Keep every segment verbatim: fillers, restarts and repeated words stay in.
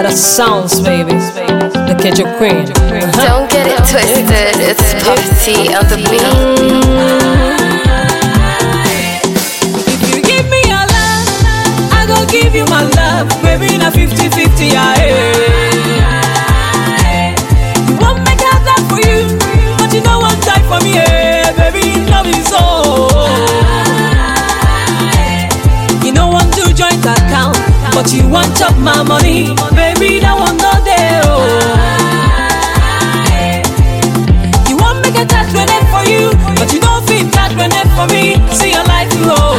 the sounds, baby. The Kejo Queen. Uh-huh. Don't get it twisted, it's Puffy on the beat. If you give me your love, I go give you my love. Baby, na fifty fifty, yeah. You want me to die for you, but you don't want die for me, yeah. Baby, love is so. You don't want to joint account, but you want up my money. Baby, that one not there, oh. You want me to touch when it for you, but you don't feel that when it for me. See your life, oh.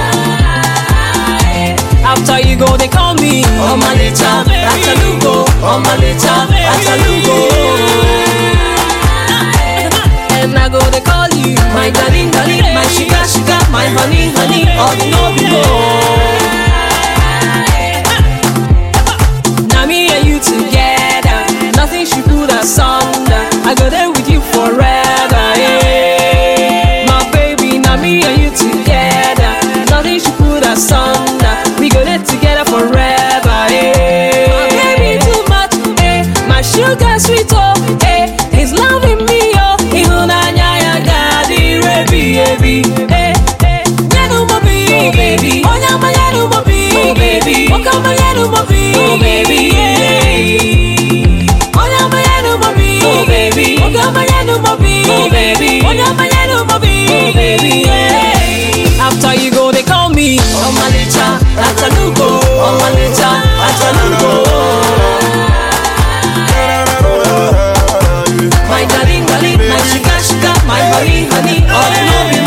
After you go, they call me oh my little, after you go, oh my little, after you go. And I go, they call you my darling, darling, my sugar, sugar, my honey, honey, oh you know we go. Now me and you together, nothing should put us under. I go there with you forever, yeah. My baby, now me and you together, nothing should put us under. We go there together forever, yeah. My baby too much, eh? My sugar sweet, oh, eh? He's loving me, oh. Ihunanya ya gadi rebi, baby, eh? Yanu mobi, baby. Onyama yanu mobi, oh baby. Okama yanu mobi, oh baby, yeah. Onyama yanu mobi, oh baby. Okama yanu mobi, oh baby. Onyama yanu mobi, oh baby, yeah. After you go, they call me oh my little, after you go, oh my little, after you go. My darling, darling, my sugar, sugar, my honey, honey, all you know me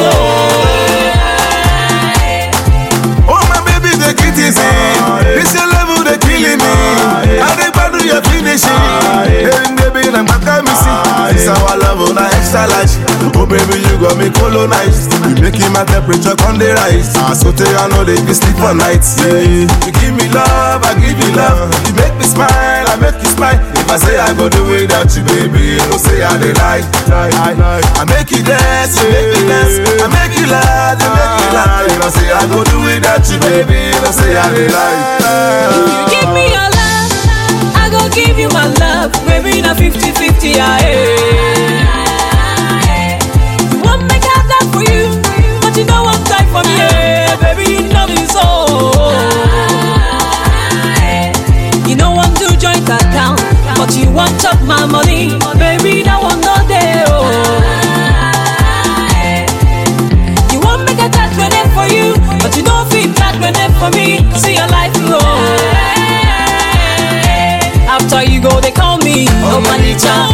more. Oh my baby, take it easy. This your level, they killing me. I think I do your finishing. Hey baby, I'm back at me see. This our level, na extra large. Oh baby, you got me colonized. You making my temperature on the rise. I so tell you I know they be sleep for nights. Yeah. You give me love, I give you love. You make me smile, I make you smile. If I say I go the way that you baby, you don't say I they like. I, I make you dance, you make me dance. I make you laugh, you make me laugh. You don't say I go the way that you baby, you don't say I they like. You give me your love, I go give you my love. Baby, na fifty fifty, yeah. You want me to die for you, but you don't want die for me, yeah. Baby, love is so. You don't want to joint account, but you want up my money. Baby, that one not there, oh. You want me to touch when it for you, but you don't feel that when it for me. See your life, oh. After you go, they call me oh my little,